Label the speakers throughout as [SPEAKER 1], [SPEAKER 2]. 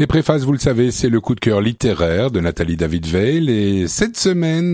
[SPEAKER 1] Et préface, vous le savez, c'est le coup de cœur littéraire de Nathalie David-Weill. Et cette semaine,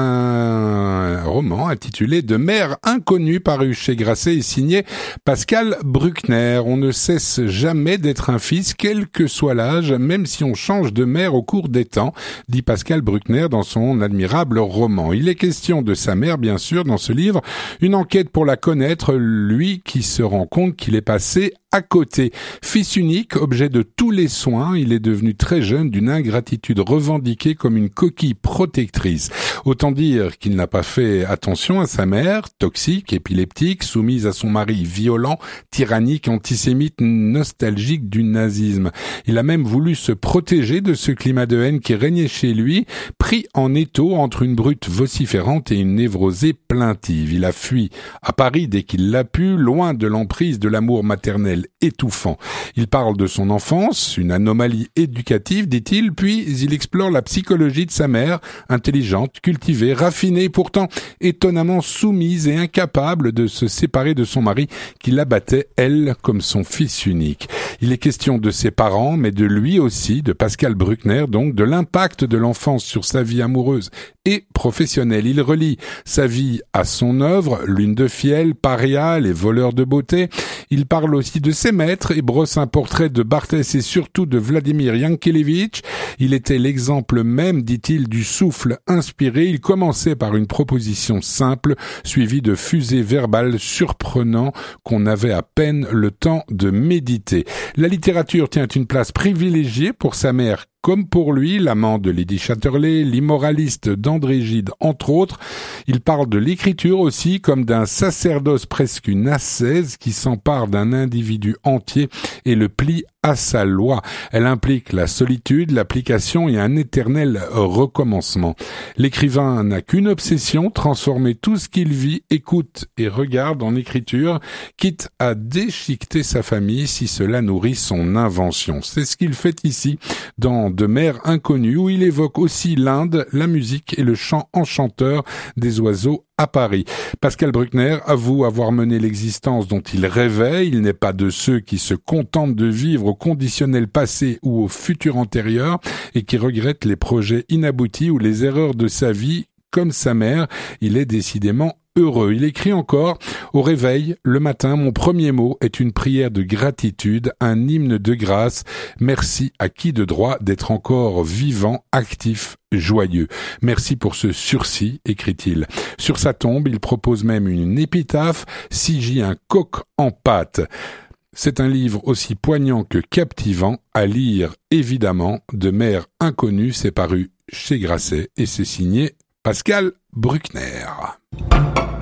[SPEAKER 1] un roman intitulé De mère inconnue paru chez Grasset et signé Pascal Bruckner. On ne cesse jamais d'être un fils, quel que soit l'âge, même si on change de mère au cours des temps, dit Pascal Bruckner dans son admirable roman. Il est question de sa mère, bien sûr, dans ce livre. Une enquête pour la connaître, lui qui se rend compte qu'il est passé à côté. Fils unique, objet de tous les soins, il est devenu très jeune d'une ingratitude revendiquée comme une coquille protectrice. Autant dire qu'il n'a pas fait attention à sa mère, toxique, épileptique, soumise à son mari violent, tyrannique, antisémite, nostalgique du nazisme. Il a même voulu se protéger de ce climat de haine qui régnait chez lui, pris en étau entre une brute vociférante et une névrosée plaintive. Il a fui à Paris dès qu'il l'a pu, loin de l'emprise de l'amour maternel étouffant. Il parle de son enfance, une anomalie éducative, dit-il, puis il explore la psychologie de sa mère, intelligente, cultivée, raffinée, pourtant étonnamment soumise et incapable de se séparer de son mari qui l'abattait, elle, comme son fils unique. Il est question de ses parents, mais de lui aussi, de Pascal Bruckner, donc de l'impact de l'enfance sur sa vie amoureuse et professionnelle. Il relie sa vie à son œuvre, Lune de fiel, Paria, Les voleurs de beauté. Il parle aussi de ses maîtres et brosse un portrait de Barthès et surtout de Vladimir Yankelevitch. Il était l'exemple même, dit-il, du souffle inspiré. Il commençait par une proposition simple, suivie de fusées verbales surprenants qu'on avait à peine le temps de méditer. La littérature tient une place privilégiée pour sa mère comme pour lui, l'amant de Lady Chatterley, l'immoraliste d'André Gide, entre autres. Il parle de l'écriture aussi comme d'un sacerdoce, presque une ascèse qui s'empare d'un individu entier et le plie à sa loi. Elle implique la solitude, l'application et un éternel recommencement. L'écrivain n'a qu'une obsession, transformer tout ce qu'il vit, écoute et regarde en écriture, quitte à déchiqueter sa famille si cela nourrit son invention. C'est ce qu'il fait ici, dans De mère inconnue, où il évoque aussi l'Inde, la musique et le chant enchanteur des oiseaux à Paris. Pascal Bruckner avoue avoir mené l'existence dont il rêvait. Il n'est pas de ceux qui se contentent de vivre au conditionnel passé ou au futur antérieur et qui regrettent les projets inaboutis ou les erreurs de sa vie. Comme sa mère, il est décidément heureux. Il écrit encore « Au réveil, le matin, mon premier mot est une prière de gratitude, un hymne de grâce. Merci à qui de droit d'être encore vivant, actif, joyeux. Merci pour ce sursis, écrit-il. Sur sa tombe, il propose même une épitaphe, Sigie un coq en pâte. C'est un livre aussi poignant que captivant, à lire évidemment. De mère inconnue, c'est paru chez Grasset et c'est signé Pascal Bruckner.